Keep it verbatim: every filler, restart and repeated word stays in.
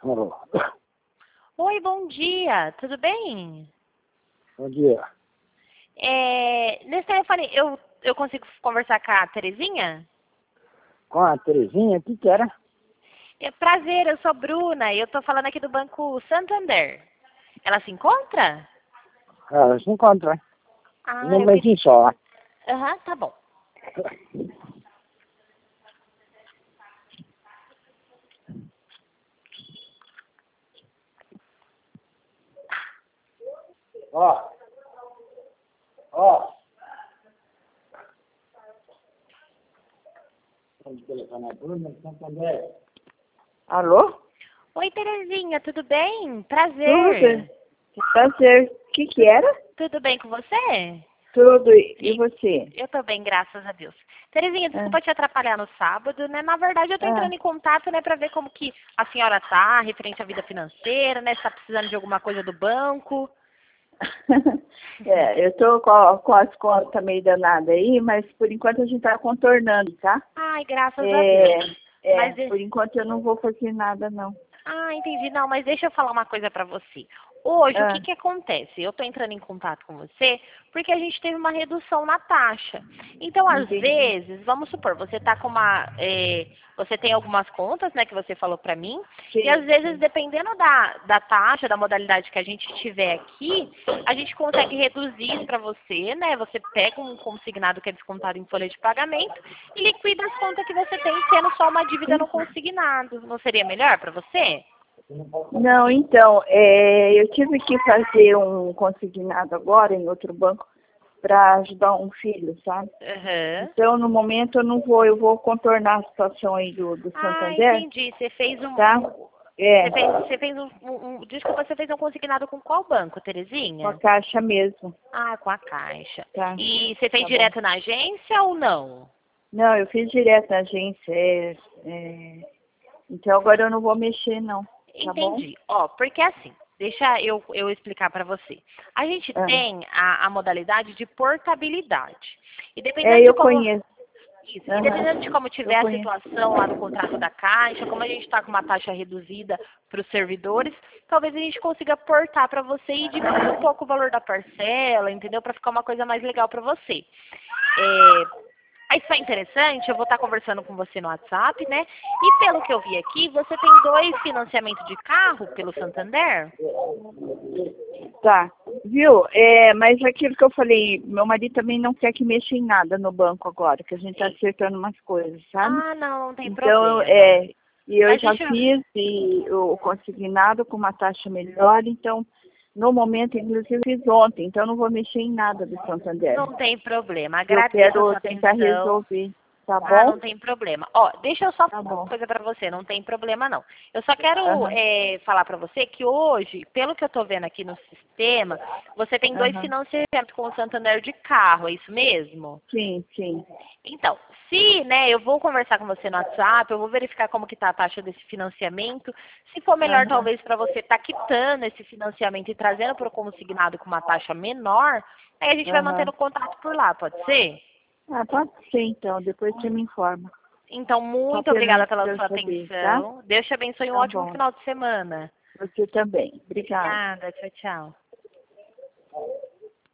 Alô. Oi, bom dia, tudo bem? Bom dia. É, nesse telefone, eu, eu consigo conversar com a Terezinha? Com a Terezinha, o que que era? É, prazer, eu sou Bruna e eu tô falando aqui do Banco Santander. Ela se encontra? Ela se encontra. Um Ah, eu queria... momentinho só. Aham, tá bom. Ó. Ó. Vamos telefonar a Bruna de Santander. Alô? Oi, Terezinha, tudo bem? Tudo. Prazer. Prazer. O que que era? Tudo bem com você? Tudo. E você? Eu tô bem, graças a Deus. Terezinha, Ah. desculpa te atrapalhar no sábado, né? Na verdade, eu tô Ah. entrando em contato, né, pra ver como que a senhora tá, referente à vida financeira, né? Se tá precisando de alguma coisa do banco. É, eu tô com, com as contas meio danadas aí, mas por enquanto a gente tá contornando, tá? Ai, graças a É, Deus. é, Mas, de- por enquanto eu não vou fazer nada, não. ah, entendi. Não, mas deixa eu falar uma coisa pra você. Hoje, o que Ah. que acontece? Eu tô entrando em contato com você porque a gente teve uma redução na taxa. Então, às Entendi. vezes, vamos supor, você tá com uma... é, você tem algumas contas, né, que você falou pra mim, Sim, e às vezes, sim. dependendo da, da taxa, da modalidade que a gente tiver aqui, a gente consegue reduzir isso pra você, né? Você pega um consignado que é descontado em folha de pagamento e liquida as contas que você tem, tendo só uma dívida no consignado. Não seria melhor pra você? Não, então, é, eu tive que fazer um consignado agora em outro banco para ajudar um filho, sabe? Aham. Então, no momento, eu não vou, eu vou contornar a situação aí do, do Ah, Santander, entendi. Você fez um. tá? um- É, Você fez, você fez um, um, um- Desculpa, você fez um consignado com qual banco, com a Terezinha? caixa mesmo, Ah, com a Caixa. tá? E você fez Tá bom. direto na agência ou não? Não, eu fiz direto na agência, é, é, então agora eu não vou mexer, não, tá bom? Entendi. Ó, porque assim, deixa eu, eu explicar para você. A gente Ah. tem a, a modalidade de portabilidade. E É, dependendo de eu como. conheço. Isso. E Aham. dependendo de como Eu tiver a conheço. situação lá do contrato da Caixa, como a gente está com uma taxa reduzida para os servidores, talvez a gente consiga portar para você e diminuir um pouco o valor da parcela, entendeu? Para ficar uma coisa mais legal para você. É, Aí, se for interessante, eu vou estar conversando com você no WhatsApp, né? E pelo que eu vi aqui, você tem dois financiamentos de carro pelo Santander? Tá, viu? É, mas aquilo que eu falei, meu marido também não quer que mexa em nada no banco agora, que a gente tá acertando umas coisas, sabe? Ah, não, não tem Então, problema. é, e eu Mas já deixa eu... fiz e o consignado com uma taxa melhor, então, no momento, inclusive, eu fiz ontem, então eu não vou mexer em nada do Santander. Não tem problema. Eu Agradeço a quero sua tentar atenção. resolver, tá Ah, bom? não tem problema. Ó, deixa eu só Tá falar bom. uma coisa pra você, não tem problema não. Eu só quero Aham, é, falar pra você que hoje, pelo que eu tô vendo aqui no sistema, você tem dois aham. financiamentos com o Santander de carro, é isso mesmo? Sim, sim. Então, se, né, eu vou conversar com você no WhatsApp, eu vou verificar como que tá a taxa desse financiamento. Se for melhor, Aham. talvez, para você estar quitando esse financiamento e trazendo para o consignado com uma taxa menor, aí a gente vai Aham. mantendo contato por lá, pode ser? Ah, pode ser então, depois você me informa. Então, Só muito obrigada apenas pela pra eu sua saber, tá? atenção. Deus te abençoe e um Tá ótimo bom. final de semana. Você também. Obrigada. Obrigada, tchau, tchau.